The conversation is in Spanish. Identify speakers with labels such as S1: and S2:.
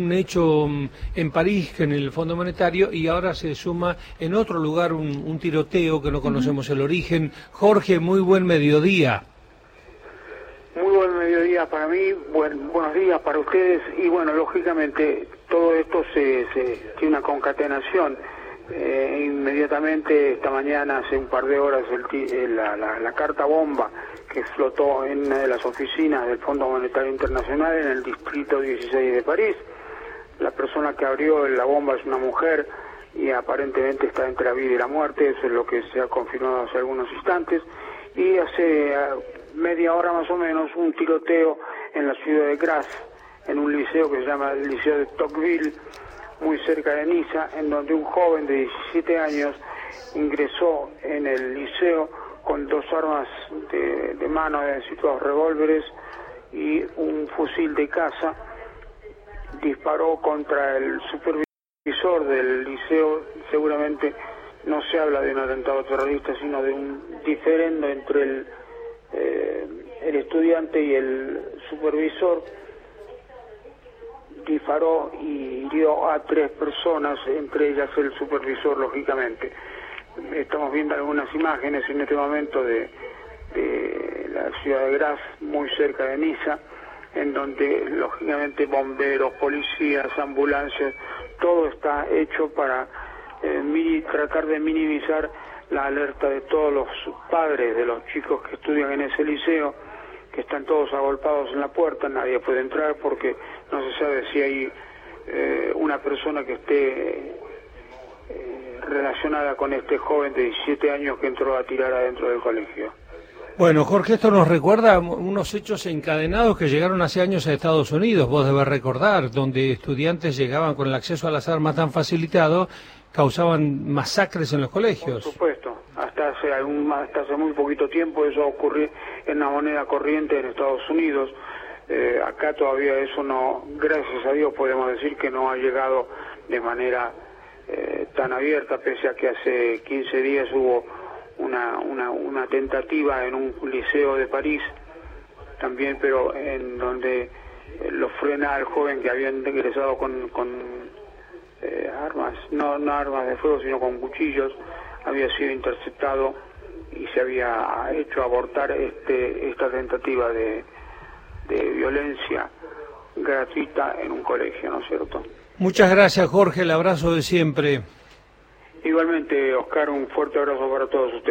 S1: un hecho en París, en el Fondo Monetario, y ahora se suma en otro lugar un tiroteo que no conocemos el origen. Jorge, muy buen mediodía.
S2: Muy buen mediodía para mí, buenos días para ustedes, y bueno, lógicamente todo esto tiene una concatenación. Inmediatamente esta mañana, hace un par de horas, la carta bomba que explotó en una de las oficinas del Fondo Monetario Internacional en el distrito 16 de París. La persona que abrió la bomba es una mujer y aparentemente está entre la vida y la muerte, eso es lo que se ha confirmado hace algunos instantes. Y hace media hora más o menos un tiroteo en la ciudad de Grasse, en un liceo que se llama el Liceo de Tocqueville, muy cerca de Niza, en donde un joven de 17 años ingresó en el liceo con dos armas de mano, es decir, dos revólveres y un fusil de caza. Disparó contra el supervisor del liceo. Seguramente no se habla de un atentado terrorista, sino de un diferendo entre el estudiante y el supervisor. Disparó y hirió a 3 personas, entre ellas el supervisor, lógicamente. Estamos viendo algunas imágenes en este momento de la ciudad de Grasse, muy cerca de Niza, en donde lógicamente bomberos, policías, ambulancias, todo está hecho para tratar de minimizar la alerta de todos los padres de los chicos que estudian en ese liceo, que están todos agolpados en la puerta. Nadie puede entrar porque no se sabe si hay una persona que esté relacionada con este joven de 17 años que entró a tirar adentro del colegio.
S1: Bueno, Jorge, esto nos recuerda unos hechos encadenados que llegaron hace años a Estados Unidos, vos debes recordar, donde estudiantes llegaban con el acceso a las armas tan facilitado, causaban masacres en los colegios.
S2: Por supuesto, hasta hace muy poquito tiempo eso ocurrió en la moneda corriente en Estados Unidos. Acá todavía eso no, gracias a Dios podemos decir que no ha llegado de manera tan abierta, pese a que hace 15 días hubo una tentativa en un liceo de París también, pero en donde lo frena al joven que había ingresado con armas, no armas de fuego, sino con cuchillos. Había sido interceptado y se había hecho abortar esta tentativa de violencia gratuita en un colegio, ¿no es cierto?
S1: Muchas gracias, Jorge, el abrazo de siempre.
S2: Igualmente, Oscar, un fuerte abrazo para todos ustedes.